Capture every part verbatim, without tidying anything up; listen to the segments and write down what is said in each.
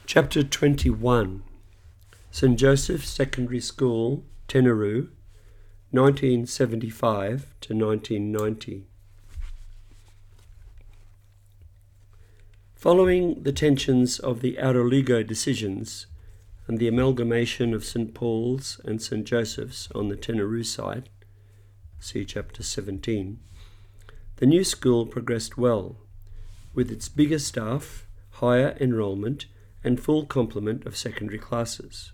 Chapter twenty-one, Saint Joseph's Secondary School, Teneroo, nineteen seventy-five to nineteen ninety. Following the tensions of the Auroligo decisions and the amalgamation of Saint Paul's and Saint Joseph's on the Teneroo site, see Chapter seventeen, the new school progressed well, with its bigger staff, higher enrolment, and full complement of secondary classes.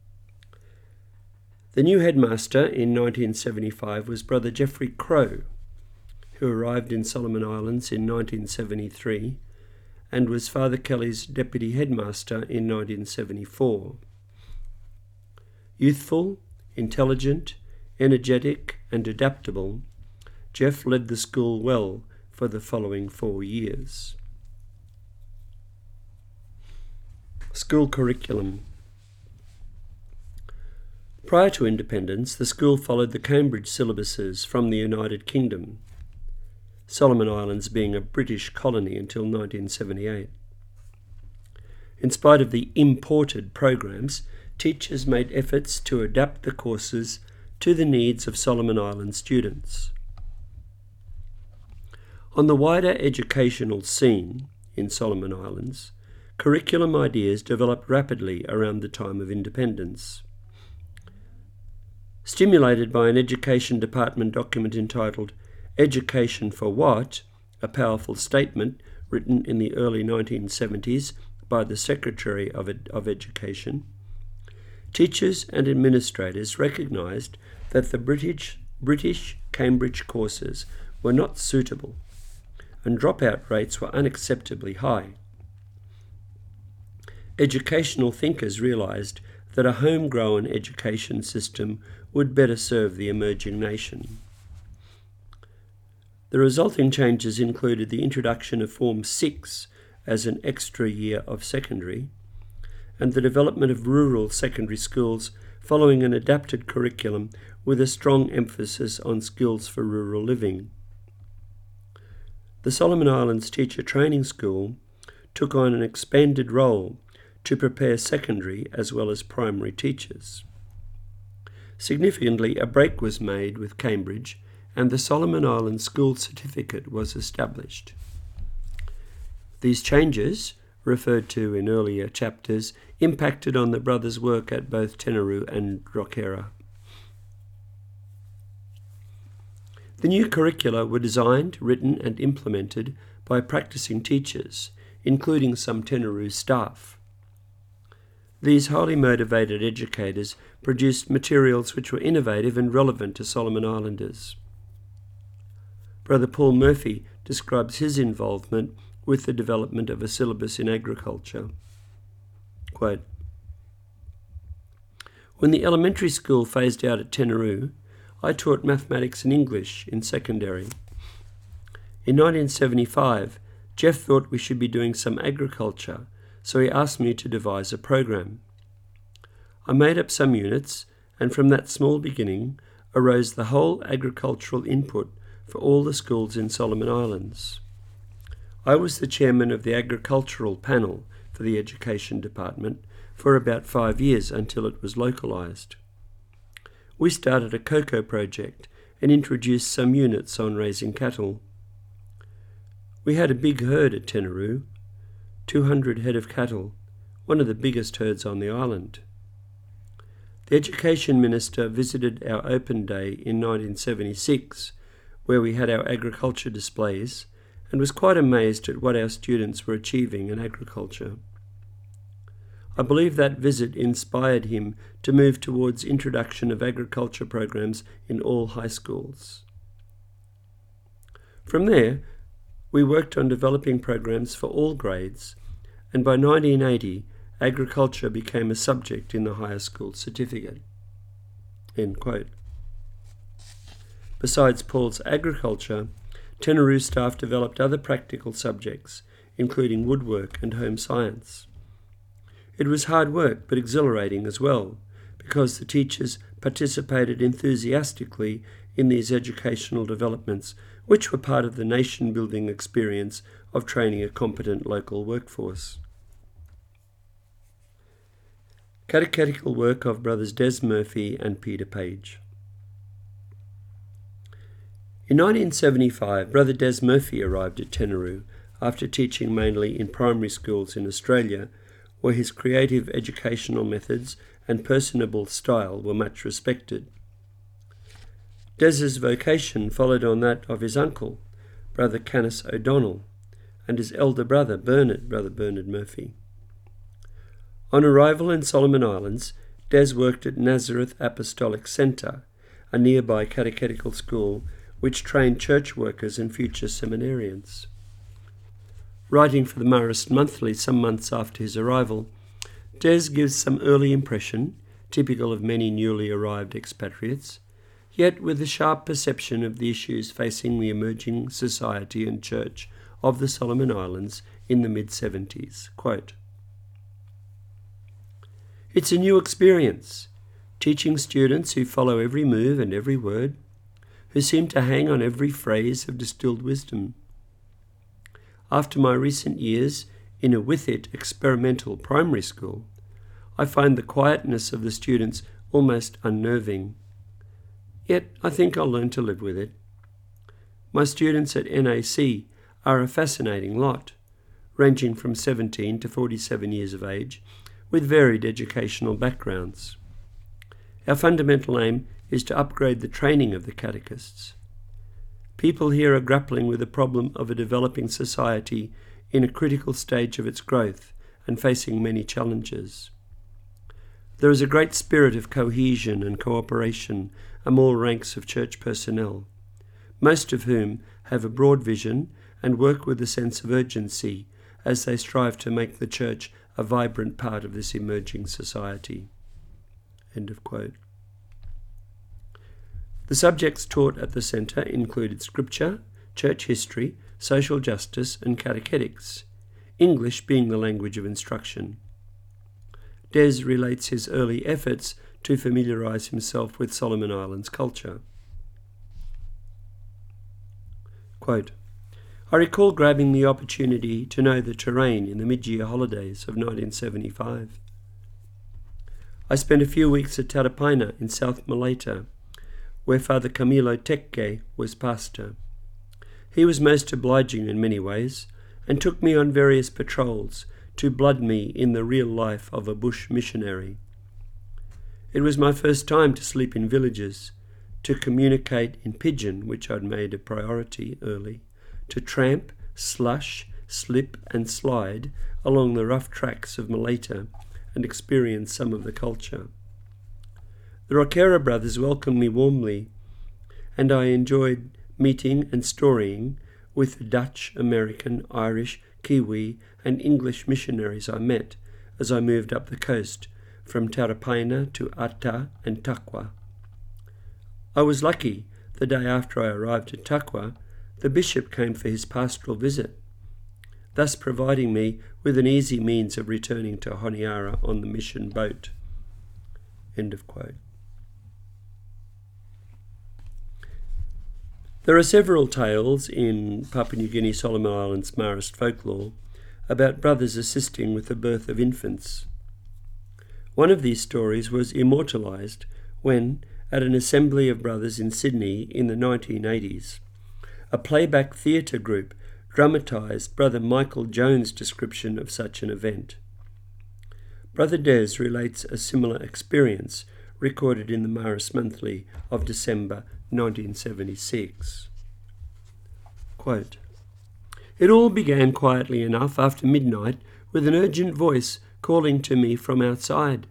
The new headmaster in nineteen seventy-five was Brother Geoffrey Crowe, who arrived in Solomon Islands in nineteen seventy-three and was Father Kelly's deputy headmaster in nineteen seventy-four. Youthful, intelligent, energetic, and adaptable, Jeff led the school well for the following four years. School curriculum. Prior to independence, the school followed the Cambridge syllabuses from the United Kingdom, Solomon Islands being a British colony until nineteen seventy-eight. In spite of the imported programs, teachers made efforts to adapt the courses to the needs of Solomon Island students. On the wider educational scene in Solomon Islands, curriculum ideas developed rapidly around the time of independence. Stimulated by an Education Department document entitled Education for What?, a powerful statement written in the early nineteen seventies by the Secretary of, Ed- of Education, teachers and administrators recognised that the British, British Cambridge courses were not suitable and dropout rates were unacceptably high. Educational thinkers realised that a homegrown education system would better serve the emerging nation. The resulting changes included the introduction of Form six as an extra year of secondary, and the development of rural secondary schools following an adapted curriculum with a strong emphasis on skills for rural living. The Solomon Islands Teacher Training School took on an expanded role to prepare secondary as well as primary teachers. Significantly, a break was made with Cambridge and the Solomon Islands School Certificate was established. These changes, referred to in earlier chapters, impacted on the brothers' work at both Teneroo and Rockera. The new curricula were designed, written and implemented by practicing teachers, including some Teneroo staff. These highly motivated educators produced materials which were innovative and relevant to Solomon Islanders. Brother Paul Murphy describes his involvement with the development of a syllabus in agriculture. Quote, "When the elementary school phased out at Teneroo, I taught mathematics and English in secondary. In nineteen seventy-five, Jeff thought we should be doing some agriculture, so he asked me to devise a program. I made up some units, and from that small beginning arose the whole agricultural input for all the schools in Solomon Islands. I was the chairman of the agricultural panel for the Education Department for about five years until it was localised. We started a cocoa project and introduced some units on raising cattle. We had a big herd at Teneroo, two hundred head of cattle, one of the biggest herds on the island. The Education Minister visited our open day in nineteen seventy-six, where we had our agriculture displays, and was quite amazed at what our students were achieving in agriculture. I believe that visit inspired him to move towards introduction of agriculture programs in all high schools. From there, we worked on developing programs for all grades, and by nineteen eighty, agriculture became a subject in the higher school certificate." End quote. Besides Paul's agriculture, Teneroo staff developed other practical subjects, including woodwork and home science. It was hard work, but exhilarating as well, because the teachers participated enthusiastically in these educational developments, which were part of the nation-building experience of training a competent local workforce. Catechetical work of Brothers Des Murphy and Peter Page. In nineteen seventy-five, Brother Des Murphy arrived at Tenaroo after teaching mainly in primary schools in Australia, where his creative educational methods and personable style were much respected. Des's vocation followed on that of his uncle, Brother Canis O'Donnell, and his elder brother, Bernard, Brother Bernard Murphy. On arrival in Solomon Islands, Des worked at Nazareth Apostolic Centre, a nearby catechetical school which trained church workers and future seminarians. Writing for the Marist Monthly some months after his arrival, Des gives some early impression, typical of many newly arrived expatriates, yet with a sharp perception of the issues facing the emerging society and church of the Solomon Islands in the mid-seventies. Quote, "It's a new experience, teaching students who follow every move and every word, who seem to hang on every phrase of distilled wisdom. After my recent years in a with it experimental primary school, I find the quietness of the students almost unnerving. Yet I think I'll learn to live with it. My students at N A C are a fascinating lot, ranging from seventeen to forty-seven years of age, with varied educational backgrounds. Our fundamental aim is to upgrade the training of the catechists. People here are grappling with the problem of a developing society in a critical stage of its growth and facing many challenges. There is a great spirit of cohesion and cooperation among all ranks of church personnel, most of whom have a broad vision and work with a sense of urgency as they strive to make the church a vibrant part of this emerging society." End of quote. The subjects taught at the centre included scripture, church history, social justice and catechetics, English being the language of instruction. Des relates his early efforts to familiarise himself with Solomon Islands culture. Quote, "I recall grabbing the opportunity to know the terrain in the mid-year holidays of nineteen seventy-five. I spent a few weeks at Tarapaina in South Malaita, where Father Camilo Tekke was pastor. He was most obliging in many ways, and took me on various patrols to blood me in the real life of a bush missionary. It was my first time to sleep in villages, to communicate in pidgin, which I'd made a priority early, to tramp, slush, slip and slide along the rough tracks of Malaita and experience some of the culture. The Rockera brothers welcomed me warmly, and I enjoyed meeting and storying with the Dutch, American, Irish, Kiwi and English missionaries I met as I moved up the coast from Tarapaina to Ata and Takwa. I was lucky. The day after I arrived at Takwa, the bishop came for his pastoral visit, thus providing me with an easy means of returning to Honiara on the mission boat." End of quote. There are several tales in Papua New Guinea Solomon Islands Marist folklore about brothers assisting with the birth of infants. One of these stories was immortalised when, at an assembly of brothers in Sydney in the nineteen eighties, a playback theatre group dramatised Brother Michael Jones' description of such an event. Brother Des relates a similar experience recorded in the Marist Monthly of December nineteen seventy-six. Quote, "It all began quietly enough after midnight with an urgent voice calling to me from outside.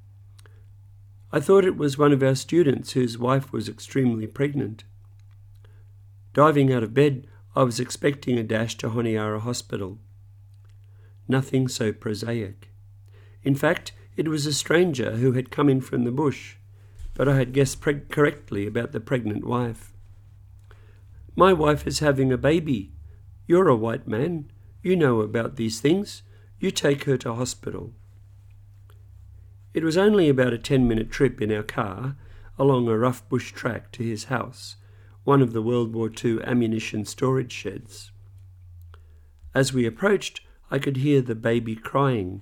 I thought it was one of our students whose wife was extremely pregnant. Diving out of bed, I was expecting a dash to Honiara Hospital. Nothing so prosaic. In fact, it was a stranger who had come in from the bush, but I had guessed pre- correctly about the pregnant wife. My wife is having a baby. You're a white man. You know about these things. You take her to hospital." It was only about a ten-minute trip in our car along a rough bush track to his house, one of the World War Two ammunition storage sheds. As we approached, I could hear the baby crying,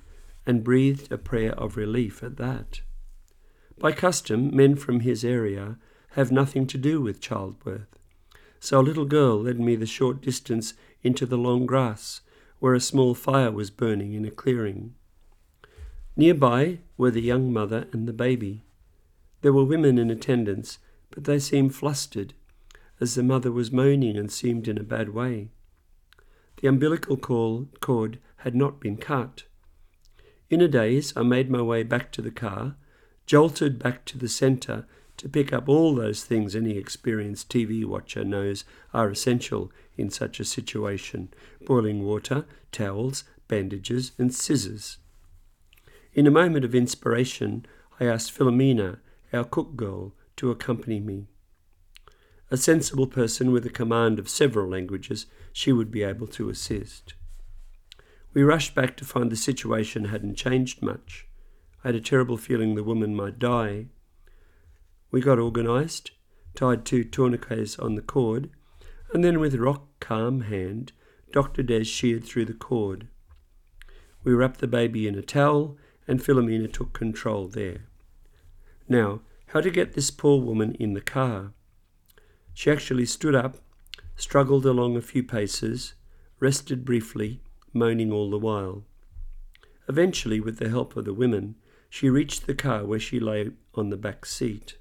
and breathed a prayer of relief at that. By custom, men from his area have nothing to do with childbirth, so a little girl led me the short distance into the long grass, where a small fire was burning in a clearing. Nearby were the young mother and the baby. There were women in attendance, but they seemed flustered, as the mother was moaning and seemed in a bad way. The umbilical cord had not been cut. In a daze, I made my way back to the car, jolted back to the centre to pick up all those things any experienced T V watcher knows are essential in such a situation: boiling water, towels, bandages, and scissors. In a moment of inspiration, I asked Philomena, our cook girl, to accompany me. A sensible person with a command of several languages, she would be able to assist. We rushed back to find the situation hadn't changed much. I had a terrible feeling the woman might die. We got organised, tied two tourniquets on the cord, and then with rock calm hand, Doctor Des sheared through the cord. We wrapped the baby in a towel, and Philomena took control there. Now, how to get this poor woman in the car? She actually stood up, struggled along a few paces, rested briefly, moaning all the while. Eventually, with the help of the women, she reached the car where she lay on the back seat.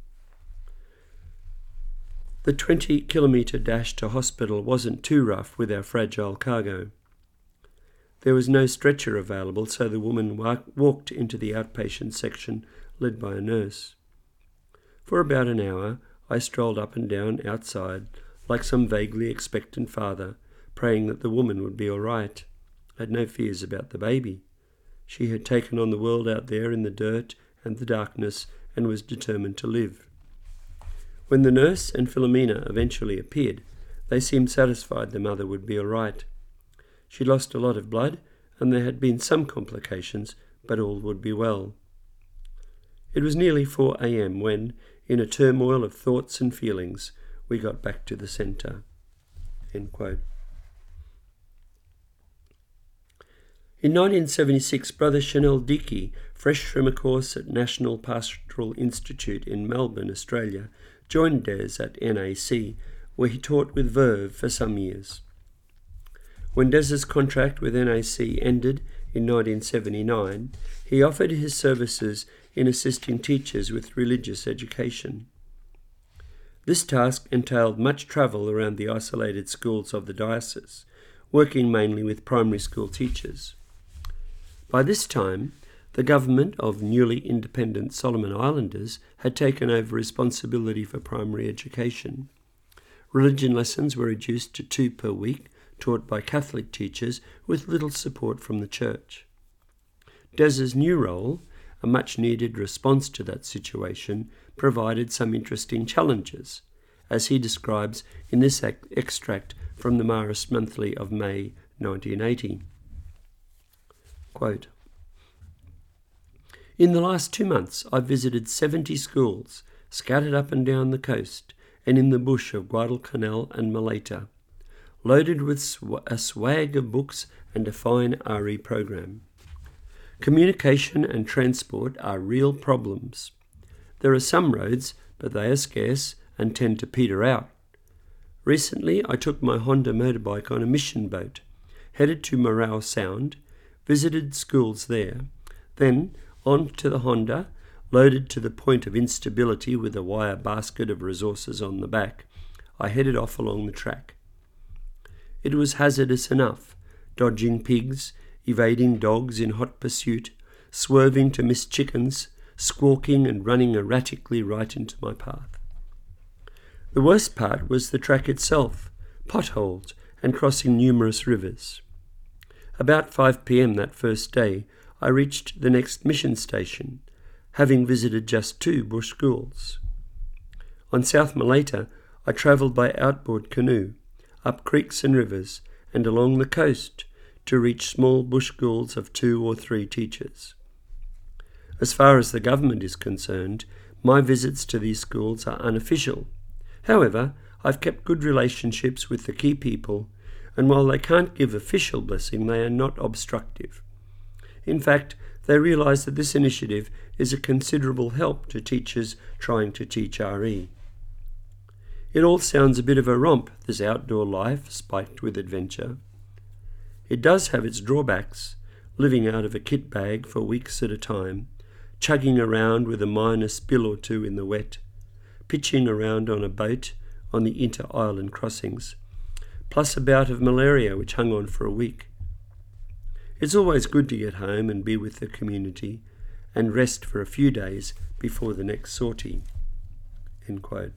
The twenty-kilometre dash to hospital wasn't too rough with our fragile cargo. There was no stretcher available, so the woman wa- walked into the outpatient section, led by a nurse. For about an hour, I strolled up and down outside, like some vaguely expectant father, praying that the woman would be all right. I had no fears about the baby. She had taken on the world out there in the dirt and the darkness and was determined to live. When the nurse and Philomena eventually appeared, they seemed satisfied the mother would be all right. She lost a lot of blood, and there had been some complications, but all would be well. It was nearly four a.m. when, in a turmoil of thoughts and feelings, we got back to the centre." End quote. In nineteen seventy-six, Brother Chanel Dickey, fresh from a course at National Pastoral Institute in Melbourne, Australia, joined Des at N A C, where he taught with verve for some years. When Des's contract with N A C ended in nineteen seventy-nine, he offered his services in assisting teachers with religious education. This task entailed much travel around the isolated schools of the diocese, working mainly with primary school teachers. By this time, the government of newly independent Solomon Islanders had taken over responsibility for primary education. Religion lessons were reduced to two per week, taught by Catholic teachers with little support from the church. Des's new role, a much-needed response to that situation, provided some interesting challenges, as he describes in this extract from the Marist Monthly of May nineteen eighty. Quote, "In the last two months I've visited seventy schools, scattered up and down the coast and in the bush of Guadalcanal and Malaita, loaded with sw- a swag of books and a fine R E program. Communication and transport are real problems. There are some roads, but they are scarce and tend to peter out. Recently I took my Honda motorbike on a mission boat, headed to Morao Sound, visited schools there, then on to the Honda, loaded to the point of instability with a wire basket of resources on the back, I headed off along the track. It was hazardous enough, dodging pigs, evading dogs in hot pursuit, swerving to miss chickens, squawking and running erratically right into my path. The worst part was the track itself, potholed and crossing numerous rivers. About five p.m. that first day, I reached the next mission station, having visited just two bush schools. On South Malaita, I travelled by outboard canoe, up creeks and rivers, and along the coast to reach small bush schools of two or three teachers. As far as the government is concerned, my visits to these schools are unofficial. However, I've kept good relationships with the key people, and while they can't give official blessing, they are not obstructive. In fact, they realise that this initiative is a considerable help to teachers trying to teach R E. It all sounds a bit of a romp, this outdoor life spiked with adventure. It does have its drawbacks, living out of a kit bag for weeks at a time, chugging around with a minor spill or two in the wet, pitching around on a boat on the inter-island crossings, plus a bout of malaria which hung on for a week. It's always good to get home and be with the community and rest for a few days before the next sortie." End quote.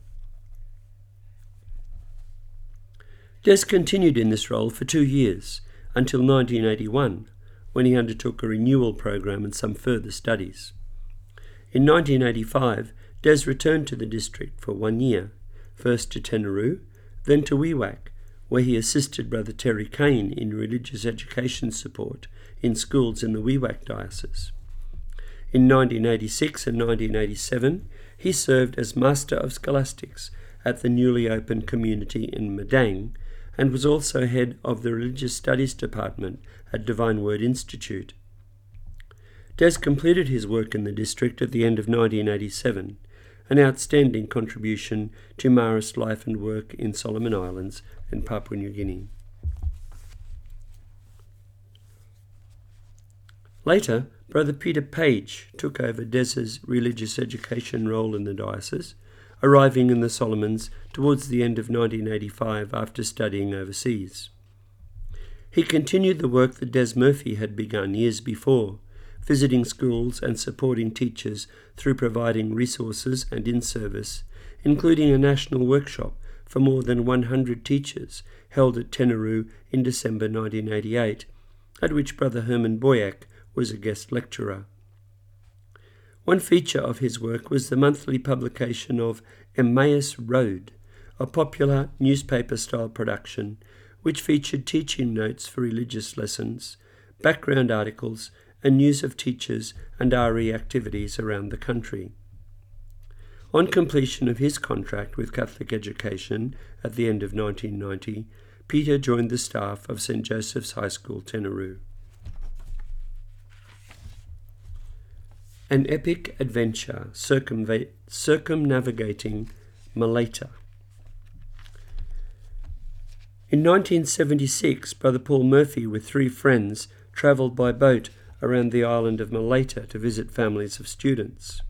Des continued in this role for two years, until nineteen eighty-one, when he undertook a renewal program and some further studies. In nineteen eighty-five, Des returned to the district for one year, first to Tenaroo, then to Wewak, where he assisted Brother Terry Kane in religious education support in schools in the Wewak diocese. In nineteen eighty-six and nineteen eighty-seven, he served as Master of Scholastics at the newly opened community in Madang, and was also head of the Religious Studies Department at Divine Word Institute. Des completed his work in the district at the end of nineteen eighty-seven, an outstanding contribution to Marist life and work in Solomon Islands and Papua New Guinea. Later, Brother Peter Page took over Des's religious education role in the diocese, arriving in the Solomons towards the end of nineteen eighty-five after studying overseas. He continued the work that Des Murphy had begun years before, visiting schools and supporting teachers through providing resources and in-service, including a national workshop for more than one hundred teachers held at Tenaroo in December nineteen eighty-eight, at which Brother Herman Boyack was a guest lecturer. One feature of his work was the monthly publication of Emmaus Road, a popular newspaper-style production which featured teaching notes for religious lessons, background articles, and news of teachers and R E activities around the country. On completion of his contract with Catholic Education at the end of nineteen ninety, Peter joined the staff of Saint Joseph's High School, Tenaroo. An epic adventure circumva- circumnavigating Malaita. In nineteen seventy-six, Brother Paul Murphy with three friends travelled by boat around the island of Malaita to visit families of students.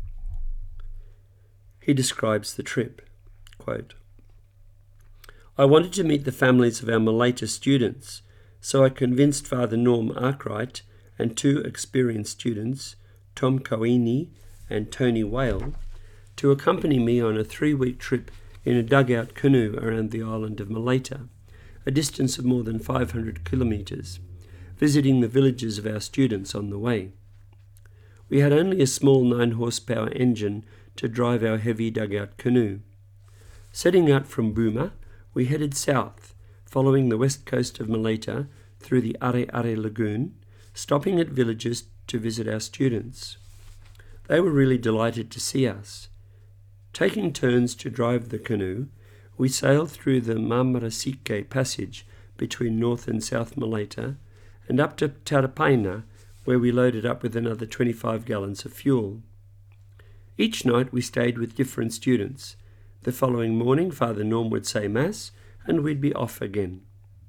He describes the trip, quote, "I wanted to meet the families of our Malaita students, so I convinced Father Norm Arkwright and two experienced students, Tom Coini and Tony Whale, to accompany me on a three-week trip in a dugout canoe around the island of Malaita, a distance of more than five hundred kilometres, visiting the villages of our students on the way. We had only a small nine horsepower engine to drive our heavy dugout canoe. Setting out from Booma, we headed south, following the west coast of Malaita through the Are Are Lagoon, stopping at villages to visit our students. They were really delighted to see us. Taking turns to drive the canoe, we sailed through the Mamarasike passage between North and South Malaita and up to Tarapaina, where we loaded up with another twenty-five gallons of fuel. Each night we stayed with different students. The following morning Father Norm would say Mass and we'd be off again.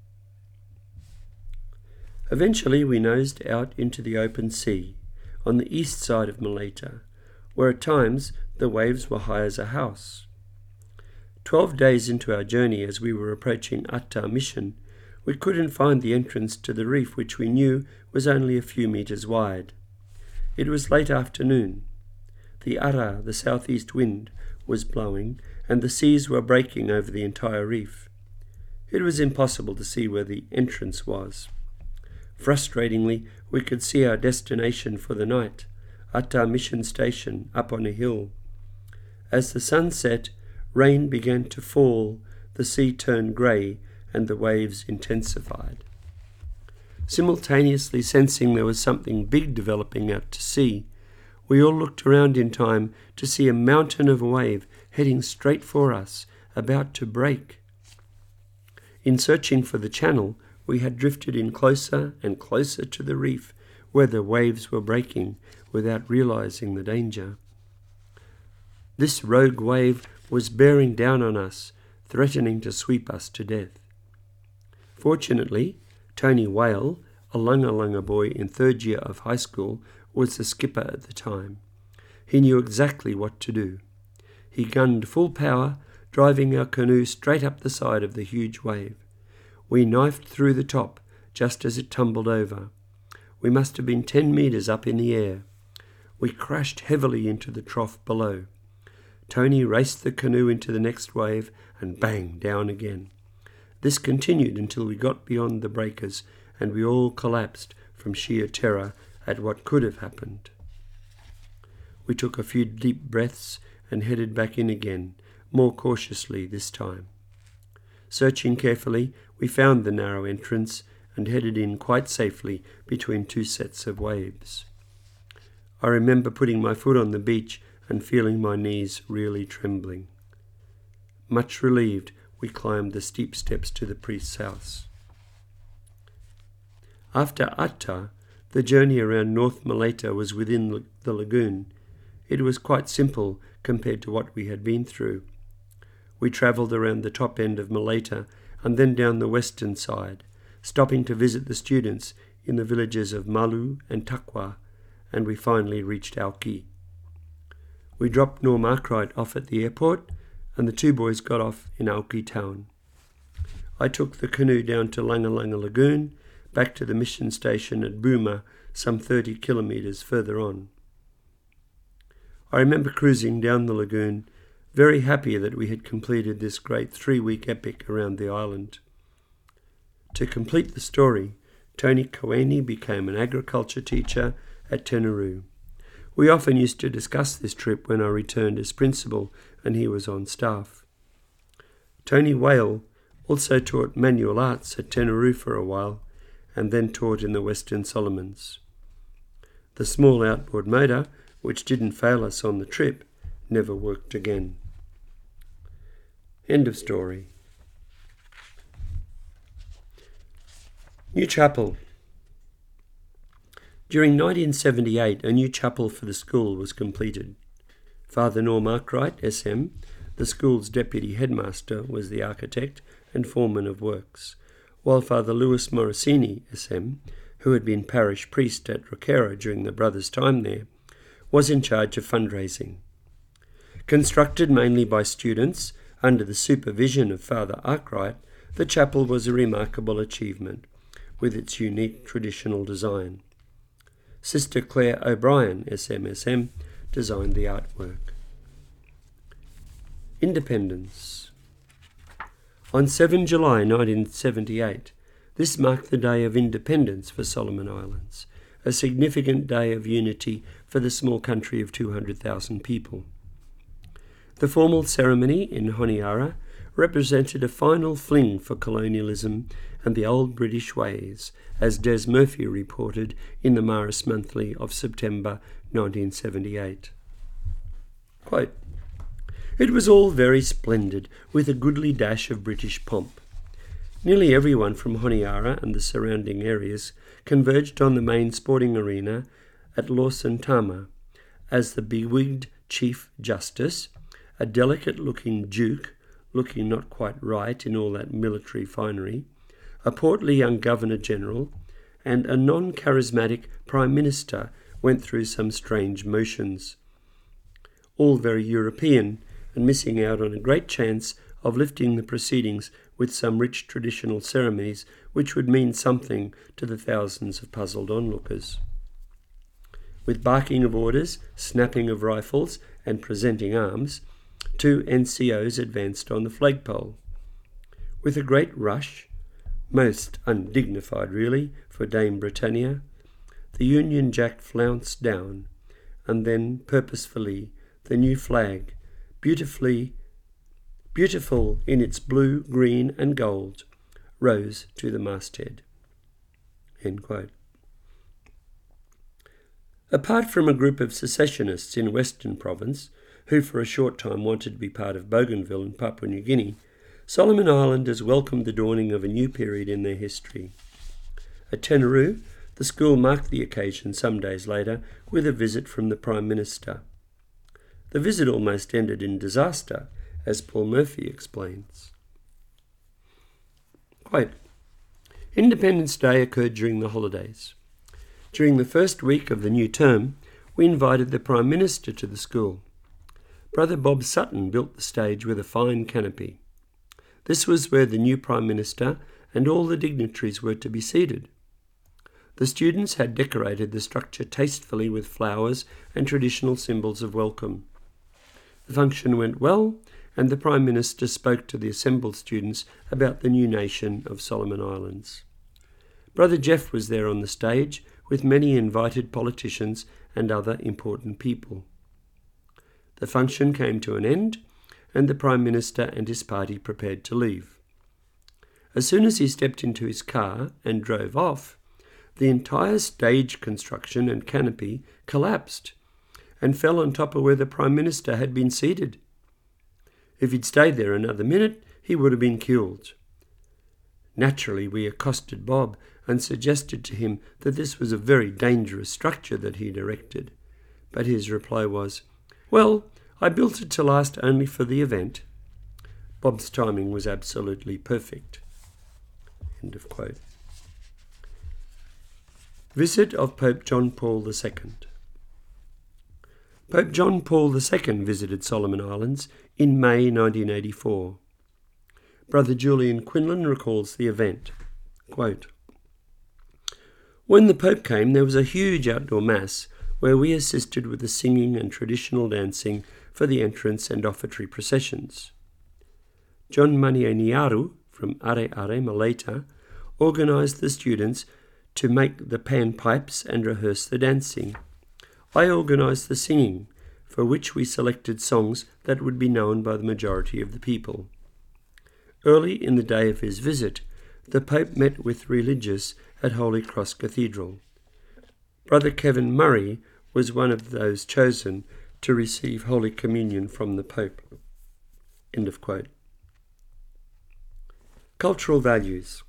Eventually we nosed out into the open sea on the east side of Malaita, where at times the waves were high as a house. Twelve days into our journey, as we were approaching Atta Mission, we couldn't find the entrance to the reef, which we knew was only a few metres wide. It was late afternoon. The Ara, the southeast wind, was blowing, and the seas were breaking over the entire reef. It was impossible to see where the entrance was. Frustratingly, we could see our destination for the night, Atta Mission Station, up on a hill. As the sun set, rain began to fall, the sea turned grey, and the waves intensified. Simultaneously sensing there was something big developing out to sea, we all looked around in time to see a mountain of a wave heading straight for us, about to break. In searching for the channel, we had drifted in closer and closer to the reef, where the waves were breaking without realizing the danger. This rogue wave was bearing down on us, threatening to sweep us to death. Fortunately, Tony Whale, a Lunga Lunga boy in third year of high school, was the skipper at the time. He knew exactly what to do. He gunned full power, driving our canoe straight up the side of the huge wave. We knifed through the top just as it tumbled over. We must have been ten metres up in the air. We crashed heavily into the trough below. Tony raced the canoe into the next wave and bang, down again. This continued until we got beyond the breakers and we all collapsed from sheer terror at what could have happened. We took a few deep breaths and headed back in again, more cautiously this time. Searching carefully, we found the narrow entrance and headed in quite safely between two sets of waves. I remember putting my foot on the beach and feeling my knees really trembling. Much relieved, we climbed the steep steps to the priest's house. After Atta, the journey around North Malaita was within the lagoon. It was quite simple compared to what we had been through. We travelled around the top end of Malaita and then down the western side, stopping to visit the students in the villages of Malu and Takwa, and we finally reached Auki. We dropped Norm Arkwright off at the airport, and the two boys got off in Auki town. I took the canoe down to Lunga Lunga Lagoon, back to the mission station at Buma, some thirty kilometres further on. I remember cruising down the lagoon, very happy that we had completed this great three-week epic around the island. To complete the story, Tony Kaweni became an agriculture teacher at Tenaru. We often used to discuss this trip when I returned as principal and he was on staff. Tony Whale also taught manual arts at Tenaru for a while and then taught in the Western Solomons. The small outboard motor, which didn't fail us on the trip, never worked again. End of story. New chapel. During nineteen seventy-eight, a new chapel for the school was completed. Father Norm Arkwright, S M, the school's deputy headmaster, was the architect and foreman of works, while Father Louis Morosini, S M, who had been parish priest at Roquera during the brothers' time there, was in charge of fundraising. Constructed mainly by students under the supervision of Father Arkwright, the chapel was a remarkable achievement, with its unique traditional design. Sister Claire O'Brien, S M S M, designed the artwork. Independence. On the seventh of July nineteen seventy-eight, this marked the Day of Independence for Solomon Islands, a significant day of unity for the small country of two hundred thousand people. The formal ceremony in Honiara represented a final fling for colonialism and the old British ways, as Des Murphy reported in the Maris Monthly of September nineteen seventy-eight. Quote, "It was all very splendid, with a goodly dash of British pomp. Nearly everyone from Honiara and the surrounding areas converged on the main sporting arena at Lawson Tama, as the bewigged Chief Justice, a delicate-looking Duke, looking not quite right in all that military finery, a portly young Governor-General, and a non-charismatic Prime Minister went through some strange motions. All very European, and missing out on a great chance of lifting the proceedings with some rich traditional ceremonies which would mean something to the thousands of puzzled onlookers. With barking of orders, snapping of rifles, and presenting arms, two N C Os advanced on the flagpole. With a great rush, most undignified really for Dame Britannia, the Union Jack flounced down, and then purposefully the new flag, beautifully beautiful in its blue, green and gold, rose to the masthead." End quote. Apart from a group of secessionists in Western Province, who for a short time wanted to be part of Bougainville in Papua New Guinea, Solomon Islanders welcomed the dawning of a new period in their history. At Tenaru, the The school marked the occasion some days later with a visit from the Prime Minister. The visit almost ended in disaster, as Paul Murphy explains. Quote, Independence Day occurred during the holidays. During the first week of the new term, we invited the Prime Minister to the school. Brother Bob Sutton built the stage with a fine canopy. This was where the new Prime Minister and all the dignitaries were to be seated. The students had decorated the structure tastefully with flowers and traditional symbols of welcome. The function went well, and the Prime Minister spoke to the assembled students about the new nation of Solomon Islands. Brother Jeff was there on the stage with many invited politicians and other important people. The function came to an end, and the Prime Minister and his party prepared to leave. As soon as he stepped into his car and drove off, the entire stage construction and canopy collapsed and fell on top of where the Prime Minister had been seated. If he'd stayed there another minute, he would have been killed. Naturally, we accosted Bob and suggested to him that this was a very dangerous structure that he'd erected. But his reply was, "Well, I built it to last only for the event." Bob's timing was absolutely perfect. End of quote. Visit of Pope John Paul the Second. Pope John Paul the Second visited Solomon Islands in May nineteen eighty-four. Brother Julian Quinlan recalls the event. Quote, When the Pope came, there was a huge outdoor mass where we assisted with the singing and traditional dancing for the entrance and offertory processions. John Manianiaru from Are Are Malaita organised the students to make the panpipes and rehearse the dancing. I organised the singing, for which we selected songs that would be known by the majority of the people. Early in the day of his visit, the Pope met with religious at Holy Cross Cathedral. Brother Kevin Murray was one of those chosen to receive Holy Communion from the Pope. End of quote. Cultural values.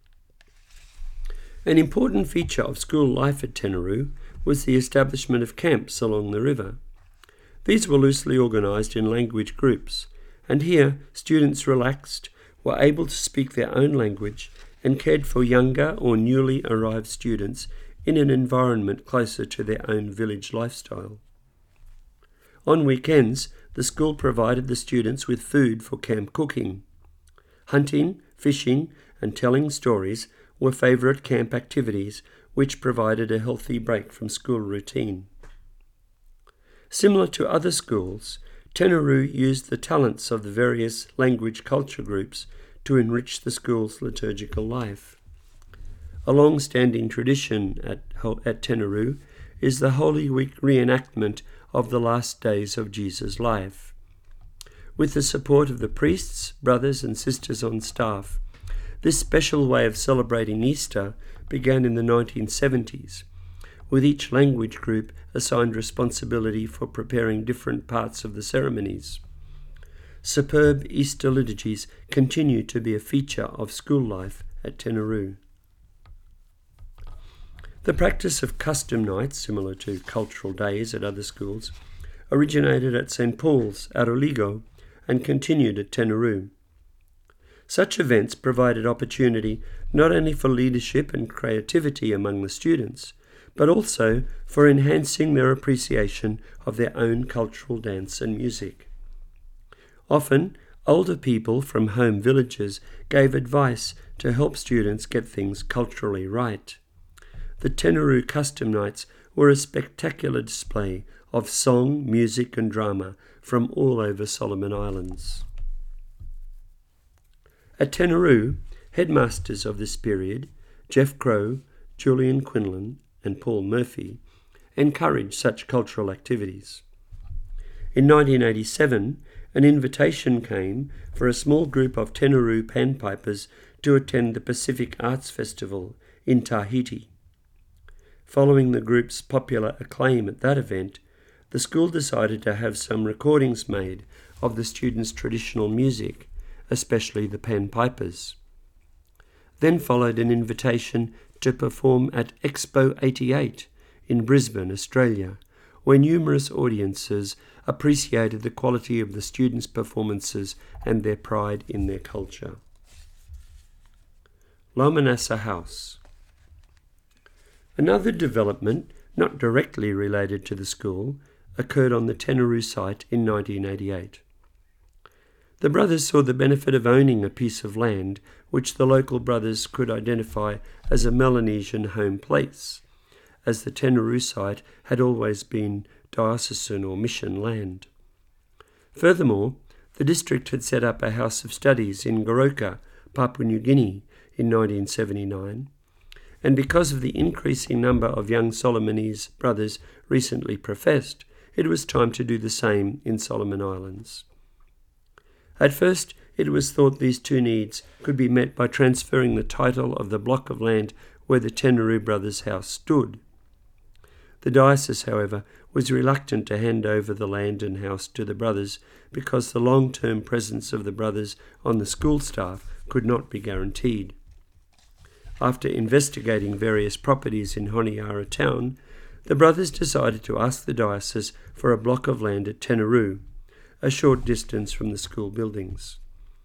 An important feature of school life at Tenaroo was the establishment of camps along the river. These were loosely organised in language groups, and here students relaxed, were able to speak their own language, and cared for younger or newly arrived students in an environment closer to their own village lifestyle. On weekends, the school provided the students with food for camp cooking. Hunting, fishing, and telling stories were favourite camp activities, which provided a healthy break from school routine. Similar to other schools, Tenaroo used the talents of the various language culture groups to enrich the school's liturgical life. A long-standing tradition at, at Tenaroo is the Holy Week reenactment of the last days of Jesus' life. With the support of the priests, brothers and sisters on staff, this special way of celebrating Easter began in the nineteen seventies, with each language group assigned responsibility for preparing different parts of the ceremonies. Superb Easter liturgies continue to be a feature of school life at Tenaroo. The practice of custom nights, similar to cultural days at other schools, originated at Saint Paul's, Aroligo, and continued at Tenaroo. Such events provided opportunity not only for leadership and creativity among the students, but also for enhancing their appreciation of their own cultural dance and music. Often, older people from home villages gave advice to help students get things culturally right. The Tenaroo Custom Nights were a spectacular display of song, music and drama from all over Solomon Islands. At Tenaroo, headmasters of this period, Jeff Crow, Julian Quinlan and Paul Murphy, encouraged such cultural activities. In nineteen eighty-seven, an invitation came for a small group of Tenaroo panpipers to attend the Pacific Arts Festival in Tahiti. Following the group's popular acclaim at that event, the school decided to have some recordings made of the students' traditional music, especially the panpipers. Then followed an invitation to perform at Expo eighty-eight in Brisbane, Australia, where numerous audiences appreciated the quality of the students' performances and their pride in their culture. La Manassa House. Another development, not directly related to the school, occurred on the Tenaroo site in nineteen eighty-eight. The brothers saw the benefit of owning a piece of land which the local brothers could identify as a Melanesian home place, as the Tenaroo site had always been diocesan or mission land. Furthermore, the district had set up a house of studies in Goroka, Papua New Guinea, in nineteen seventy-nine, and because of the increasing number of young Solomonese brothers recently professed, it was time to do the same in Solomon Islands. At first, it was thought these two needs could be met by transferring the title of the block of land where the Tenaroo brothers' house stood. The diocese, however, was reluctant to hand over the land and house to the brothers because the long-term presence of the brothers on the school staff could not be guaranteed. After investigating various properties in Honiara town, the brothers decided to ask the diocese for a block of land at Tenaroo, a short distance from the school buildings.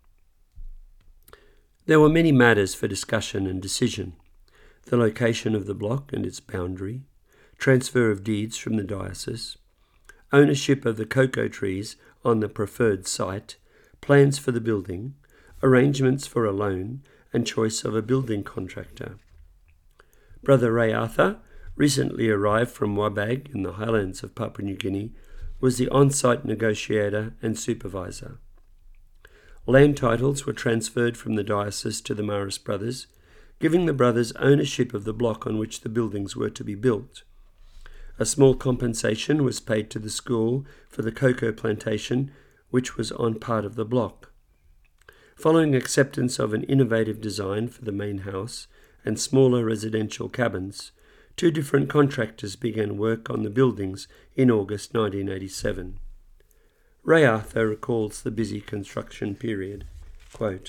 There were many matters for discussion and decision: the location of the block and its boundary, transfer of deeds from the diocese, ownership of the cocoa trees on the preferred site, plans for the building, arrangements for a loan, and choice of a building contractor. Brother Ray Arthur, recently arrived from Wabag in the highlands of Papua New Guinea, was the on-site negotiator and supervisor. Land titles were transferred from the diocese to the Maris brothers, giving the brothers ownership of the block on which the buildings were to be built. A small compensation was paid to the school for the cocoa plantation, which was on part of the block. Following acceptance of an innovative design for the main house and smaller residential cabins, two different contractors began work on the buildings in August nineteen eighty-seven. Ray Arthur recalls the busy construction period. Quote,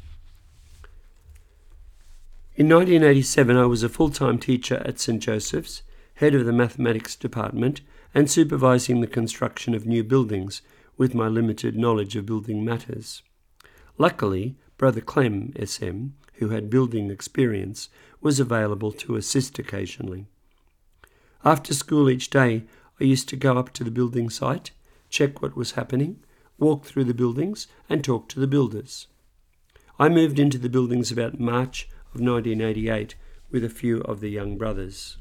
"In nineteen eighty-seven, I was a full-time teacher at Saint Joseph's, head of the mathematics department, and supervising the construction of new buildings with my limited knowledge of building matters. Luckily, Brother Clem, S M, who had building experience, was available to assist occasionally. After school each day, I used to go up to the building site, check what was happening, walk through the buildings, and talk to the builders. I moved into the buildings about March of nineteen eighty-eight with a few of the young brothers."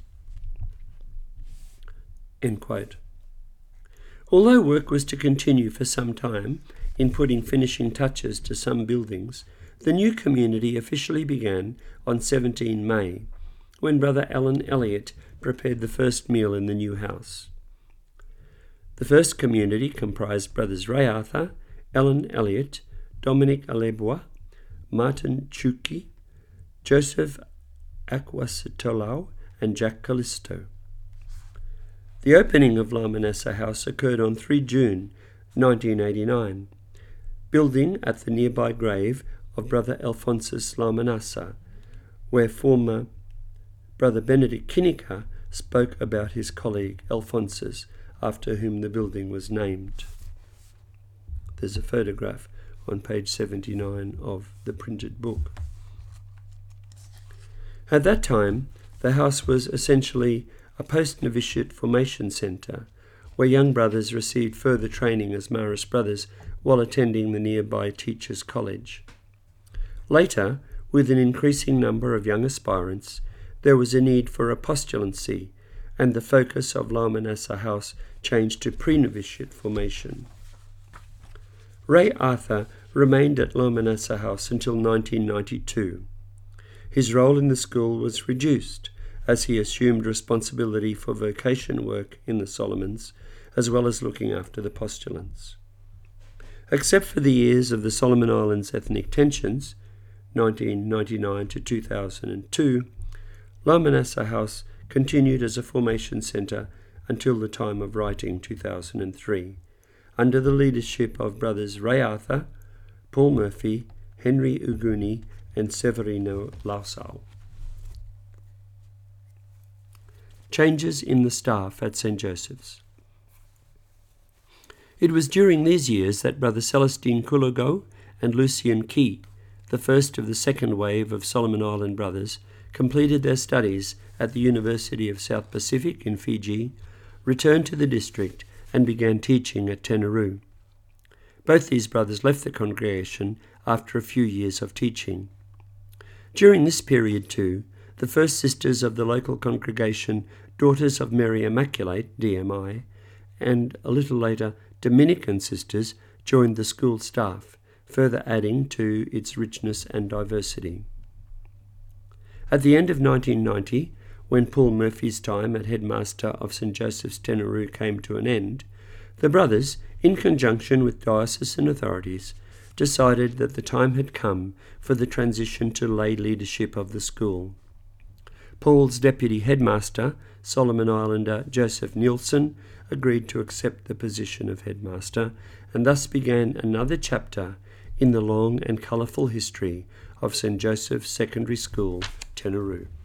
End quote. Although work was to continue for some time in putting finishing touches to some buildings, the new community officially began on the seventeenth of May, when Brother Alan Elliott prepared the first meal in the new house. The first community comprised Brothers Ray Arthur, Alan Elliott, Dominic Alebois, Martin Chuki, Joseph Akwasitolau, and Jack Callisto. The opening of La Manassa House occurred on the third of June nineteen eighty-nine, building at the nearby grave of Brother Alphonsus La Manassa, where former Brother Benedict Kinnicker spoke about his colleague Alphonsus, after whom the building was named. There's a photograph on page seventy-nine of the printed book. At that time, the house was essentially a post-novitiate formation centre, where young brothers received further training as Maris brothers while attending the nearby Teachers' College. Later, with an increasing number of young aspirants, there was a need for a postulancy, and the focus of La Manassa House changed to pre-novitiate formation. Ray Arthur remained at La Manassa House until nineteen ninety-two. His role in the school was reduced, as he assumed responsibility for vocation work in the Solomons, as well as looking after the postulants. Except for the years of the Solomon Islands ethnic tensions, nineteen ninety-nine to two thousand two, La Manassa House continued as a formation centre until the time of writing, two thousand three, under the leadership of Brothers Ray Arthur, Paul Murphy, Henry Uguni, and Severino Lausau. changes in the staff at Saint Joseph's. It was during these years that Brother Celestine Kulago and Lucian Key, the first of the second wave of Solomon Island brothers, completed their studies at the University of South Pacific in Fiji, returned to the district and began teaching at Tenaroo. Both these brothers left the congregation after a few years of teaching. During this period too, the first sisters of the local congregation, Daughters of Mary Immaculate, D M I, and a little later Dominican sisters joined the school staff, further adding to its richness and diversity. At the end of nineteen ninety, when Paul Murphy's time as headmaster of Saint Joseph's Tenaroo came to an end, the brothers, in conjunction with diocesan authorities, decided that the time had come for the transition to lay leadership of the school. Paul's deputy headmaster, Solomon Islander Joseph Nielsen, agreed to accept the position of headmaster, and thus began another chapter in the long and colourful history of Saint Joseph's Secondary School, Tenaroo.